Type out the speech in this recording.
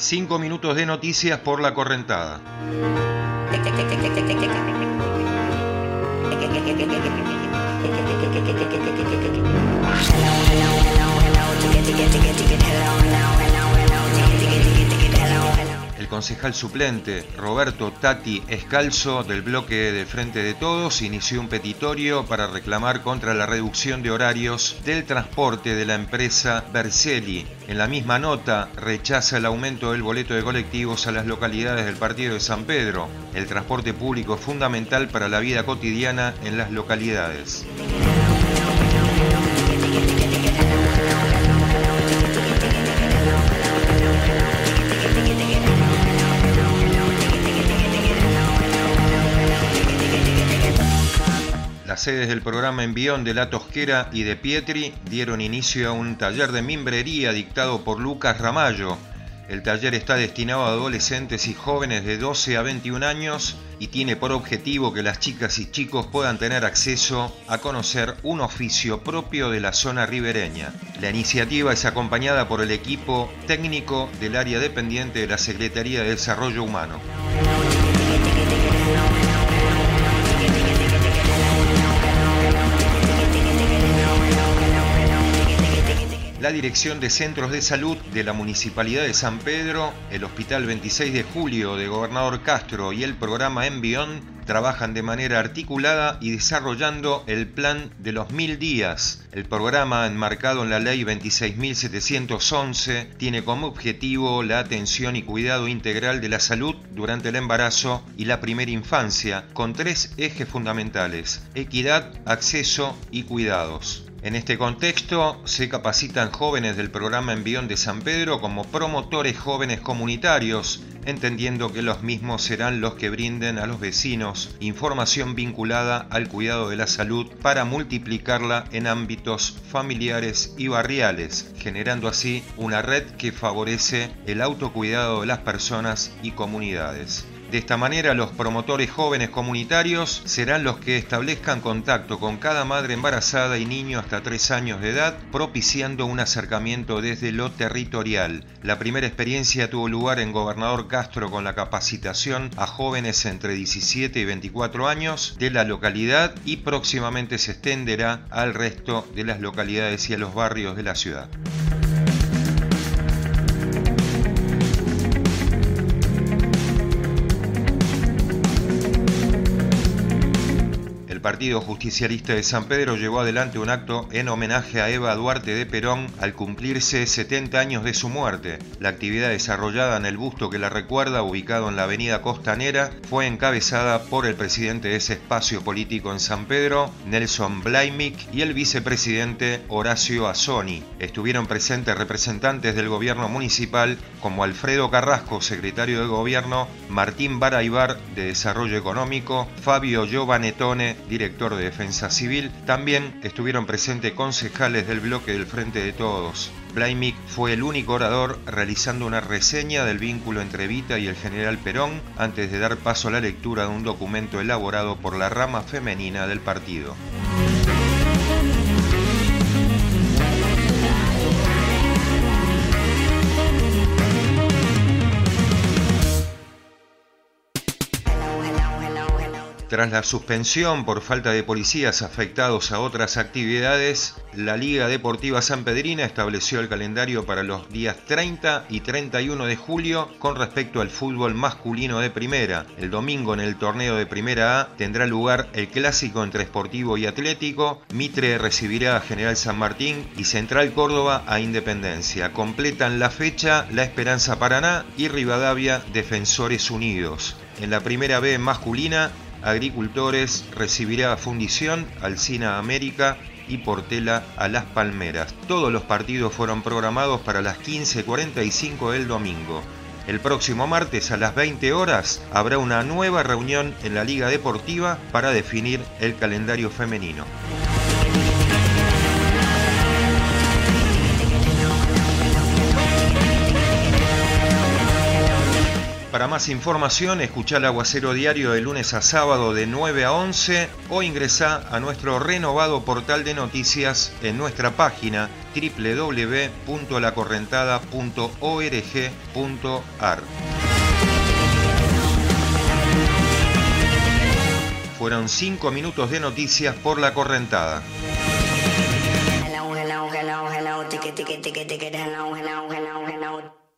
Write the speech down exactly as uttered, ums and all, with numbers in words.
Cinco minutos de noticias por la correntada. El concejal suplente Roberto Tati Escalzo del bloque del Frente de Todos inició un petitorio para reclamar contra la reducción de horarios del transporte de la empresa Vercelli. En la misma nota rechaza el aumento del boleto de colectivos a las localidades del partido de San Pedro. El transporte público es fundamental para la vida cotidiana en las localidades. Las sedes del programa Envión de La Tosquera y de Pietri dieron inicio a un taller de mimbrería dictado por Lucas Ramallo. El taller está destinado a adolescentes y jóvenes de doce a veintiún años y tiene por objetivo que las chicas y chicos puedan tener acceso a conocer un oficio propio de la zona ribereña. La iniciativa es acompañada por el equipo técnico del área dependiente de la Secretaría de Desarrollo Humano. La Dirección de Centros de Salud de la Municipalidad de San Pedro, el Hospital veintiséis de julio de Gobernador Castro y el programa Envión trabajan de manera articulada y desarrollando el plan de los mil días. El programa, enmarcado en la Ley veintiséis mil setecientos once, tiene como objetivo la atención y cuidado integral de la salud durante el embarazo y la primera infancia, con tres ejes fundamentales: equidad, acceso y cuidados. En este contexto, se capacitan jóvenes del programa Envión de San Pedro como promotores jóvenes comunitarios, entendiendo que los mismos serán los que brinden a los vecinos información vinculada al cuidado de la salud para multiplicarla en ámbitos familiares y barriales, generando así una red que favorece el autocuidado de las personas y comunidades. De esta manera, los promotores jóvenes comunitarios serán los que establezcan contacto con cada madre embarazada y niño hasta tres años de edad, propiciando un acercamiento desde lo territorial. La primera experiencia tuvo lugar en Gobernador Castro con la capacitación a jóvenes entre diecisiete y veinticuatro años de la localidad y próximamente se extenderá al resto de las localidades y a los barrios de la ciudad. El Partido Justicialista de San Pedro llevó adelante un acto en homenaje a Eva Duarte de Perón al cumplirse setenta años de su muerte. La actividad desarrollada en el busto que la recuerda, ubicado en la avenida Costanera, fue encabezada por el presidente de ese espacio político en San Pedro, Nelson Blaimic, y el vicepresidente Horacio Azoni. Estuvieron presentes representantes del gobierno municipal como Alfredo Carrasco, secretario de Gobierno, Martín Baraybar, de Desarrollo Económico, Fabio Giovanetone, director de Defensa Civil. También estuvieron presentes concejales del bloque del Frente de Todos. Blaimic fue el único orador realizando una reseña del vínculo entre Evita y el general Perón antes de dar paso a la lectura de un documento elaborado por la rama femenina del partido. Tras la suspensión por falta de policías afectados a otras actividades, la Liga Deportiva Sanpedrina estableció el calendario para los días treinta y treinta y uno de julio con respecto al fútbol masculino de primera. El domingo en el torneo de Primera A tendrá lugar el clásico entre Sportivo y Atlético, Mitre recibirá a General San Martín y Central Córdoba a Independencia. Completan la fecha La Esperanza Paraná y Rivadavia Defensores Unidos. En la Primera B masculina, Agricultores recibirá a Fundición, Alcina América y Portela a Las Palmeras. Todos los partidos fueron programados para las quince cuarenta y cinco del domingo. El próximo martes a las veinte horas habrá una nueva reunión en la Liga Deportiva para definir el calendario femenino. Para más información, escuchá el Aguacero Diario de lunes a sábado de nueve a once o ingresá a nuestro renovado portal de noticias en nuestra página doble u doble u doble u punto la correntada punto org punto ar. Fueron cinco minutos de noticias por La Correntada. Hello, hello, hello, hello, ticket, ticket, ticket, ticket, hello, hello, hello, hello.